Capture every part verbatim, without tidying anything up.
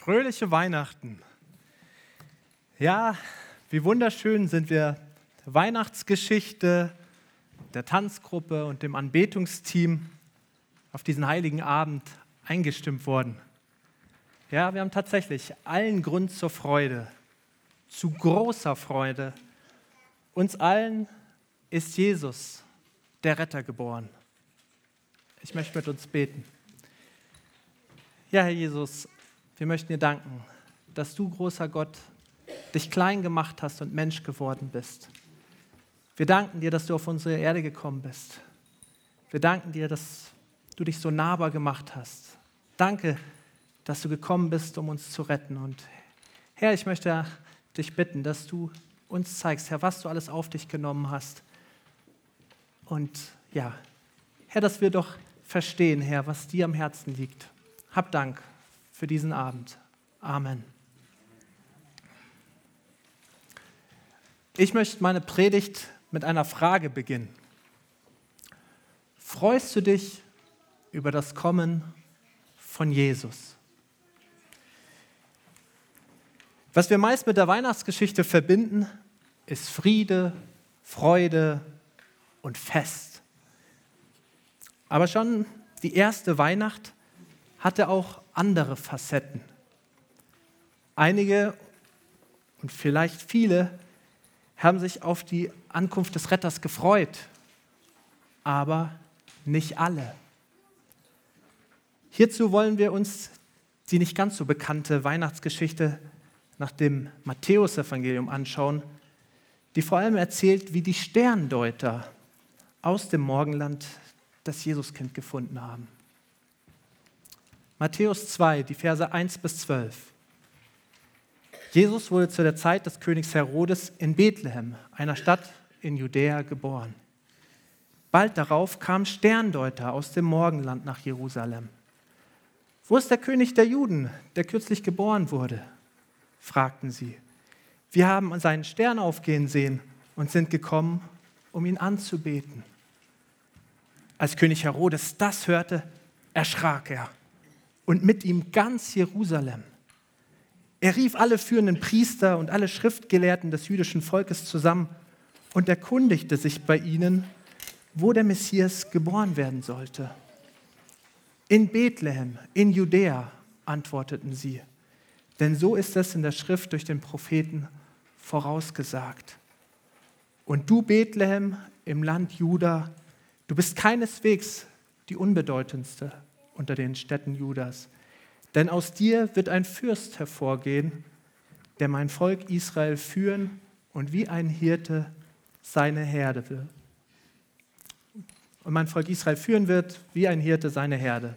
Fröhliche Weihnachten. Ja, wie wunderschön sind wir der Weihnachtsgeschichte, der Tanzgruppe und dem Anbetungsteam auf diesen heiligen Abend eingestimmt worden. Ja, wir haben tatsächlich allen Grund zur Freude, zu großer Freude. Uns allen ist Jesus, der Retter, geboren. Ich möchte mit uns beten. Ja, Herr Jesus, wir möchten dir danken, dass du, großer Gott, dich klein gemacht hast und Mensch geworden bist. Wir danken dir, dass du auf unsere Erde gekommen bist. Wir danken dir, dass du dich so nahbar gemacht hast. Danke, dass du gekommen bist, um uns zu retten. Und Herr, ich möchte dich bitten, dass du uns zeigst, Herr, was du alles auf dich genommen hast. Und ja, Herr, dass wir doch verstehen, Herr, was dir am Herzen liegt. Hab Dank für diesen Abend. Amen. Ich möchte meine Predigt mit einer Frage beginnen. Freust du dich über das Kommen von Jesus? Was wir meist mit der Weihnachtsgeschichte verbinden, ist Friede, Freude und Fest. Aber schon die erste Weihnacht hatte auch andere Facetten. Einige und vielleicht viele haben sich auf die Ankunft des Retters gefreut, aber nicht alle. Hierzu wollen wir uns die nicht ganz so bekannte Weihnachtsgeschichte nach dem Matthäusevangelium anschauen, die vor allem erzählt, wie die Sterndeuter aus dem Morgenland das Jesuskind gefunden haben. Matthäus zwei, die Verse eins bis zwölf. Jesus wurde zu der Zeit des Königs Herodes in Bethlehem, einer Stadt in Judäa, geboren. Bald darauf kamen Sterndeuter aus dem Morgenland nach Jerusalem. Wo ist der König der Juden, der kürzlich geboren wurde? Fragten sie. Wir haben seinen Stern aufgehen sehen und sind gekommen, um ihn anzubeten. Als König Herodes das hörte, erschrak er und mit ihm ganz Jerusalem. Er rief alle führenden Priester und alle Schriftgelehrten des jüdischen Volkes zusammen und erkundigte sich bei ihnen, wo der Messias geboren werden sollte. In Bethlehem, in Judäa, antworteten sie, denn so ist es in der Schrift durch den Propheten vorausgesagt. Und du, Bethlehem, im Land Juda, du bist keineswegs die unbedeutendste unter den Städten Judas, denn aus dir wird ein Fürst hervorgehen, der mein Volk Israel führen und wie ein Hirte seine Herde will. Und mein Volk Israel führen wird, wie ein Hirte seine Herde.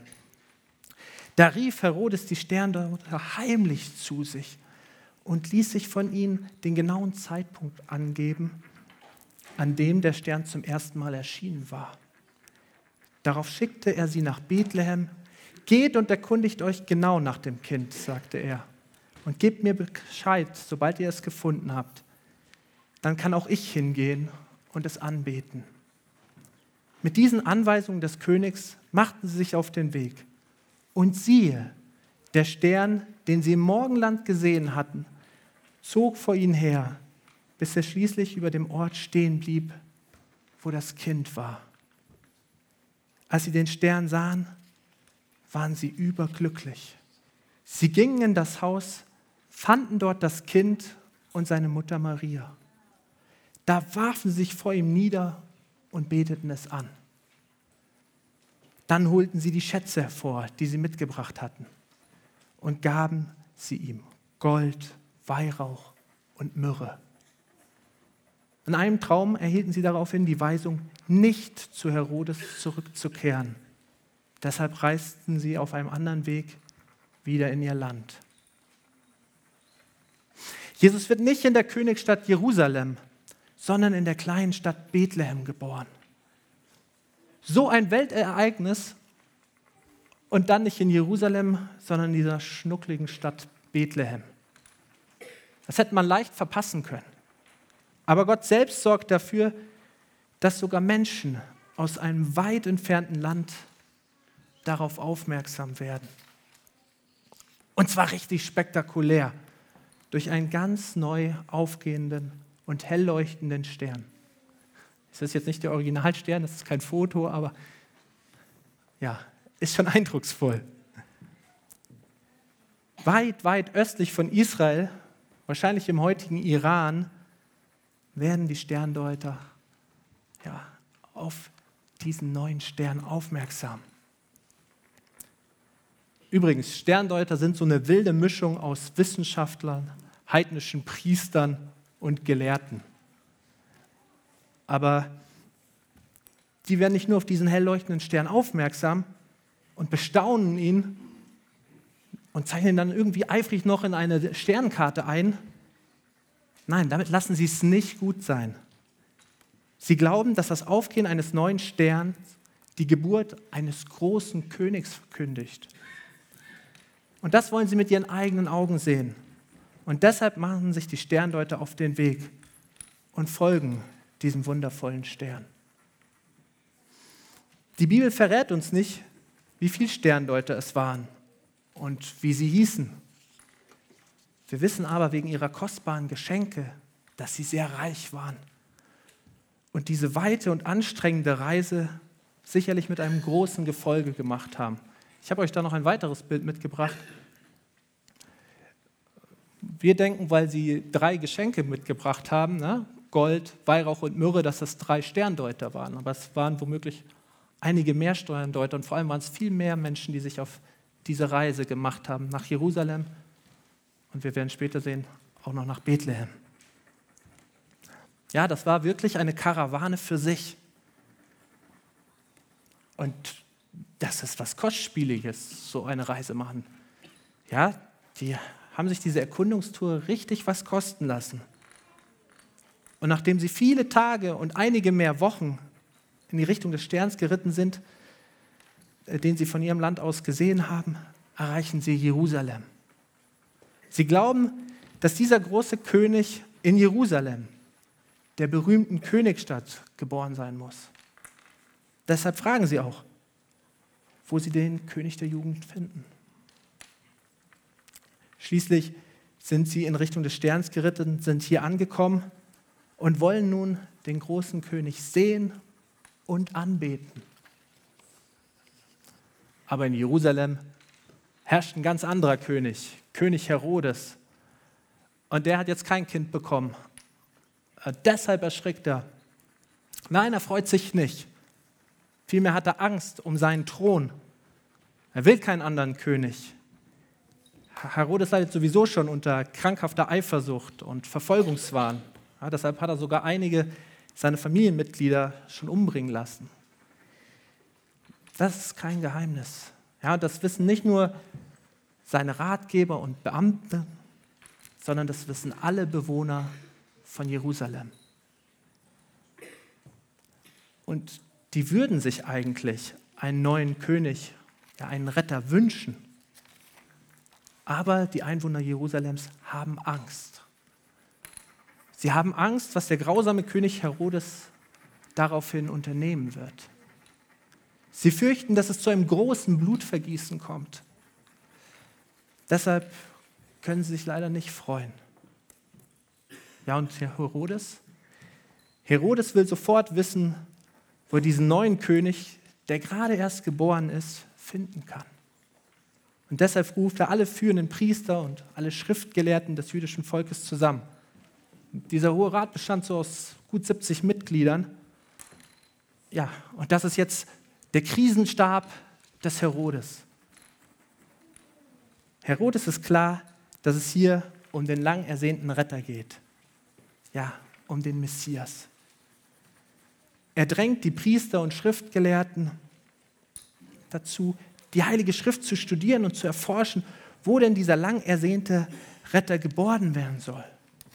Da rief Herodes die Sterndeuter heimlich zu sich und ließ sich von ihnen den genauen Zeitpunkt angeben, an dem der Stern zum ersten Mal erschienen war. Darauf schickte er sie nach Bethlehem. Geht und erkundigt euch genau nach dem Kind, sagte er, und gebt mir Bescheid, sobald ihr es gefunden habt. Dann kann auch ich hingehen und es anbeten. Mit diesen Anweisungen des Königs machten sie sich auf den Weg. Und siehe, der Stern, den sie im Morgenland gesehen hatten, zog vor ihnen her, bis er schließlich über dem Ort stehen blieb, wo das Kind war. Als sie den Stern sahen, waren sie überglücklich. Sie gingen in das Haus, fanden dort das Kind und seine Mutter Maria. Da warfen sie sich vor ihm nieder und beteten es an. Dann holten sie die Schätze hervor, die sie mitgebracht hatten, und gaben sie ihm Gold, Weihrauch und Myrrhe. In einem Traum erhielten sie daraufhin die Weisung, nicht zu Herodes zurückzukehren. Deshalb reisten sie auf einem anderen Weg wieder in ihr Land. Jesus wird nicht in der Königsstadt Jerusalem, sondern in der kleinen Stadt Bethlehem geboren. So ein Weltereignis und dann nicht in Jerusalem, sondern in dieser schnuckligen Stadt Bethlehem. Das hätte man leicht verpassen können. Aber Gott selbst sorgt dafür, dass sogar Menschen aus einem weit entfernten Land darauf aufmerksam werden. Und zwar richtig spektakulär, durch einen ganz neu aufgehenden und hell leuchtenden Stern. Das ist jetzt nicht der Originalstern, das ist kein Foto, aber ja, ist schon eindrucksvoll. Weit, weit östlich von Israel, wahrscheinlich im heutigen Iran, werden die Sterndeuter ja, auf diesen neuen Stern aufmerksam. Übrigens, Sterndeuter sind so eine wilde Mischung aus Wissenschaftlern, heidnischen Priestern und Gelehrten. Aber die werden nicht nur auf diesen hell leuchtenden Stern aufmerksam und bestaunen ihn und zeichnen dann irgendwie eifrig noch in eine Sternkarte ein. Nein, damit lassen sie es nicht gut sein. Sie glauben, dass das Aufgehen eines neuen Sterns die Geburt eines großen Königs verkündigt. Und das wollen sie mit ihren eigenen Augen sehen. Und deshalb machen sich die Sterndeuter auf den Weg und folgen diesem wundervollen Stern. Die Bibel verrät uns nicht, wie viele Sterndeuter es waren und wie sie hießen. Wir wissen aber wegen ihrer kostbaren Geschenke, dass sie sehr reich waren und diese weite und anstrengende Reise sicherlich mit einem großen Gefolge gemacht haben. Ich habe euch da noch ein weiteres Bild mitgebracht. Wir denken, weil sie drei Geschenke mitgebracht haben, ne? Gold, Weihrauch und Myrrhe, dass das drei Sterndeuter waren. Aber es waren womöglich einige mehr Sterndeuter und vor allem waren es viel mehr Menschen, die sich auf diese Reise gemacht haben nach Jerusalem und wir werden später sehen, auch noch nach Bethlehem. Ja, das war wirklich eine Karawane für sich. Und das ist was Kostspieliges, so eine Reise machen. Ja, die haben sich diese Erkundungstour richtig was kosten lassen. Und nachdem sie viele Tage und einige mehr Wochen in die Richtung des Sterns geritten sind, den sie von ihrem Land aus gesehen haben, erreichen sie Jerusalem. Sie glauben, dass dieser große König in Jerusalem, der berühmten Königsstadt, geboren sein muss. Deshalb fragen sie auch, wo sie den König der Jugend finden. Schließlich sind sie in Richtung des Sterns geritten, sind hier angekommen und wollen nun den großen König sehen und anbeten. Aber in Jerusalem herrscht ein ganz anderer König, König Herodes. Und der hat jetzt kein Kind bekommen. Deshalb erschrickt er. Nein, er freut sich nicht. Vielmehr hat er Angst um seinen Thron. Er will keinen anderen König. Herodes leidet sowieso schon unter krankhafter Eifersucht und Verfolgungswahn. Ja, deshalb hat er sogar einige seiner Familienmitglieder schon umbringen lassen. Das ist kein Geheimnis. Ja, das wissen nicht nur seine Ratgeber und Beamte, sondern das wissen alle Bewohner von Jerusalem. Und die würden sich eigentlich einen neuen König, ja, einen Retter wünschen. Aber die Einwohner Jerusalems haben Angst. Sie haben Angst, was der grausame König Herodes daraufhin unternehmen wird. Sie fürchten, dass es zu einem großen Blutvergießen kommt. Deshalb können sie sich leider nicht freuen. Ja, und Herodes? Herodes will sofort wissen, wo er diesen neuen König, der gerade erst geboren ist, finden kann. Und deshalb ruft er alle führenden Priester und alle Schriftgelehrten des jüdischen Volkes zusammen. Dieser Hohe Rat bestand so aus gut siebzig Mitgliedern. Ja, und das ist jetzt der Krisenstab des Herodes. Herodes ist klar, dass es hier um den lang ersehnten Retter geht. Ja, um den Messias. Er drängt die Priester und Schriftgelehrten dazu, die Heilige Schrift zu studieren und zu erforschen, wo denn dieser lang ersehnte Retter geboren werden soll.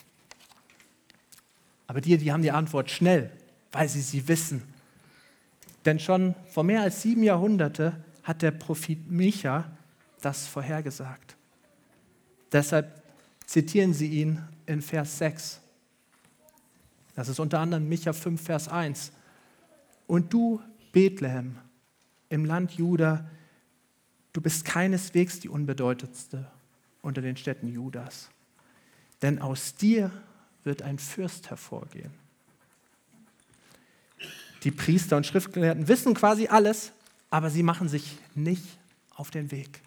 Aber die, die haben die Antwort schnell, weil sie sie wissen. Denn schon vor mehr als sieben Jahrhunderte hat der Prophet Micha das vorhergesagt. Deshalb zitieren sie ihn in Vers sechs. Das ist unter anderem Micha fünf, Vers eins. Und du, Bethlehem, im Land Juda, du bist keineswegs die unbedeutendste unter den Städten Judas. Denn aus dir wird ein Fürst hervorgehen. Die Priester und Schriftgelehrten wissen quasi alles, aber sie machen sich nicht auf den Weg.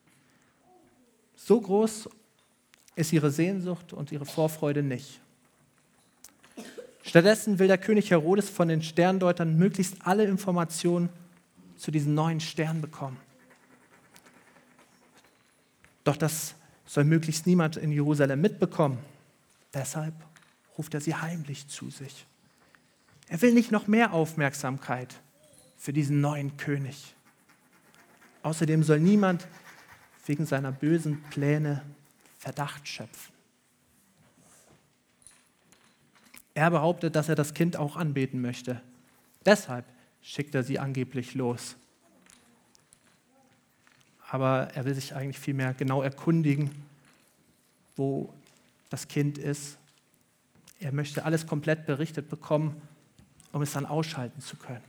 So groß ist ihre Sehnsucht und ihre Vorfreude nicht. Stattdessen will der König Herodes von den Sterndeutern möglichst alle Informationen zu diesem neuen Stern bekommen. Doch das soll möglichst niemand in Jerusalem mitbekommen. Deshalb ruft er sie heimlich zu sich. Er will nicht noch mehr Aufmerksamkeit für diesen neuen König. Außerdem soll niemand wegen seiner bösen Pläne Verdacht schöpfen. Er behauptet, dass er das Kind auch anbeten möchte. Deshalb schickt er sie angeblich los. Aber er will sich eigentlich vielmehr genau erkundigen, wo das Kind ist. Er möchte alles komplett berichtet bekommen, um es dann ausschalten zu können.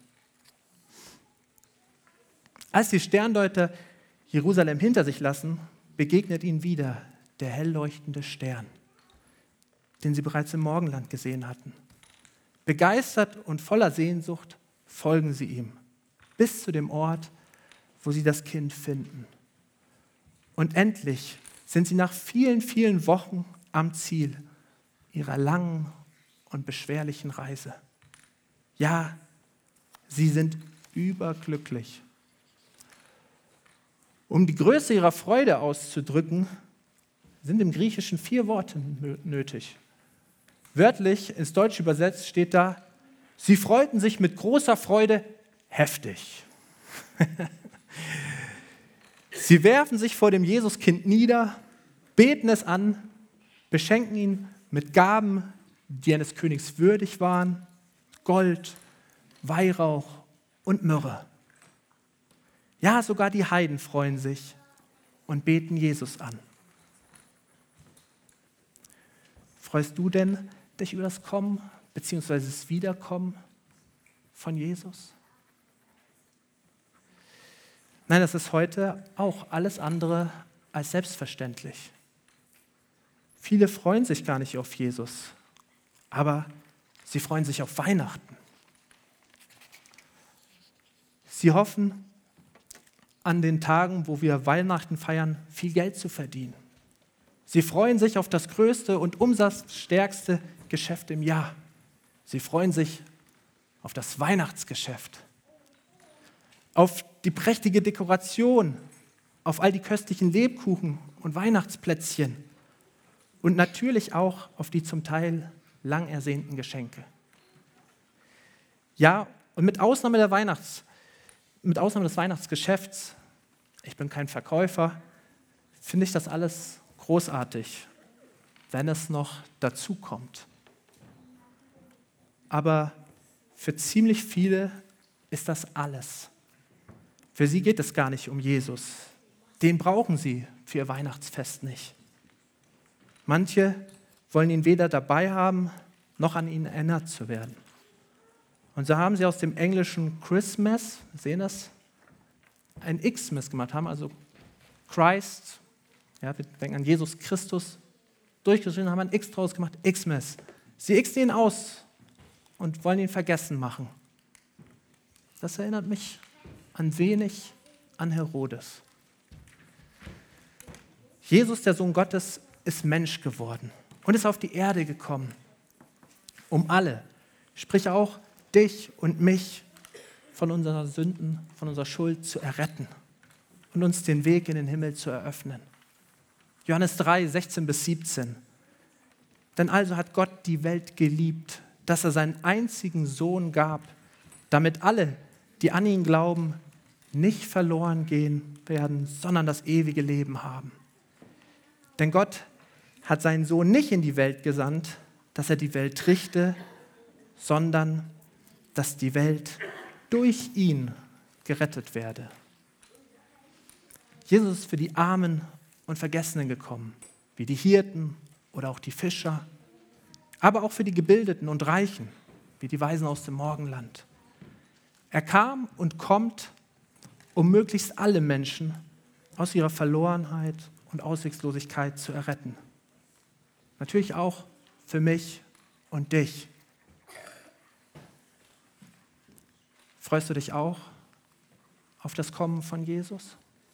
Als die Sterndeuter Jerusalem hinter sich lassen, begegnet ihnen wieder der hell leuchtende Stern, den sie bereits im Morgenland gesehen hatten. Begeistert und voller Sehnsucht folgen sie ihm, bis zu dem Ort, wo sie das Kind finden. Und endlich sind sie nach vielen, vielen Wochen am Ziel ihrer langen und beschwerlichen Reise. Ja, sie sind überglücklich. Um die Größe ihrer Freude auszudrücken, sind im Griechischen vier Worte nötig. Wörtlich ins Deutsche übersetzt steht da: Sie freuten sich mit großer Freude heftig. Sie werfen sich vor dem Jesuskind nieder, beten es an, beschenken ihn mit Gaben, die eines Königs würdig waren: Gold, Weihrauch und Myrrhe. Ja, sogar die Heiden freuen sich und beten Jesus an. Freust du denn dich über das Kommen bzw. das Wiederkommen von Jesus? Nein, das ist heute auch alles andere als selbstverständlich. Viele freuen sich gar nicht auf Jesus, aber sie freuen sich auf Weihnachten. Sie hoffen, an den Tagen, wo wir Weihnachten feiern, viel Geld zu verdienen. Sie freuen sich auf das größte und umsatzstärkste Geschäft im Jahr. Sie freuen sich auf das Weihnachtsgeschäft, auf die prächtige Dekoration, auf all die köstlichen Lebkuchen und Weihnachtsplätzchen und natürlich auch auf die zum Teil lang ersehnten Geschenke. Ja, und mit Ausnahme der Weihnachts, mit Ausnahme des Weihnachtsgeschäfts, ich bin kein Verkäufer, finde ich das alles großartig, wenn es noch dazu kommt. Aber für ziemlich viele ist das alles. Für sie geht es gar nicht um Jesus. Den brauchen sie für ihr Weihnachtsfest nicht. Manche wollen ihn weder dabei haben, noch an ihn erinnert zu werden. Und so haben sie aus dem englischen Christmas, sehen das, ein Xmas gemacht, haben also Christ, ja, wir denken an Jesus Christus, durchgeschrieben, haben ein X draus gemacht, Xmas. Sie xen ihn aus und wollen ihn vergessen machen. Das erinnert mich ein wenig an Herodes. Jesus, der Sohn Gottes, ist Mensch geworden und ist auf die Erde gekommen, um alle, sprich auch dich und mich von unseren Sünden, von unserer Schuld zu erretten und uns den Weg in den Himmel zu eröffnen. Johannes drei, sechzehn bis siebzehn. Denn also hat Gott die Welt geliebt, dass er seinen einzigen Sohn gab, damit alle, die an ihn glauben, nicht verloren gehen werden, sondern das ewige Leben haben. Denn Gott hat seinen Sohn nicht in die Welt gesandt, dass er die Welt richte, sondern dass die Welt durch ihn gerettet werde. Jesus ist für die Armen und Vergessenen gekommen, wie die Hirten oder auch die Fischer, aber auch für die Gebildeten und Reichen, wie die Weisen aus dem Morgenland. Er kam und kommt, um möglichst alle Menschen aus ihrer Verlorenheit und Ausweglosigkeit zu erretten. Natürlich auch für mich und dich. Freust du dich auch auf das Kommen von Jesus?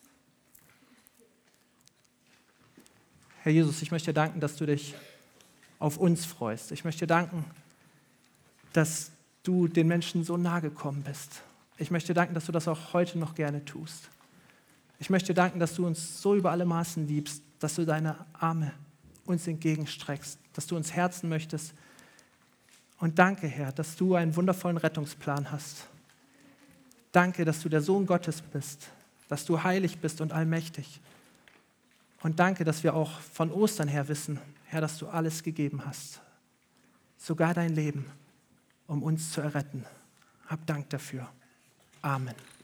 Herr Jesus, ich möchte dir danken, dass du dich auf uns freust. Ich möchte dir danken, dass du den Menschen so nahe gekommen bist. Ich möchte dir danken, dass du das auch heute noch gerne tust. Ich möchte dir danken, dass du uns so über alle Maßen liebst, dass du deine Arme uns entgegenstreckst, dass du uns herzen möchtest. Und danke, Herr, dass du einen wundervollen Rettungsplan hast. Danke, dass du der Sohn Gottes bist, dass du heilig bist und allmächtig. Und danke, dass wir auch von Ostern her wissen, Herr, dass du alles gegeben hast, sogar dein Leben, um uns zu erretten. Hab Dank dafür. Amen.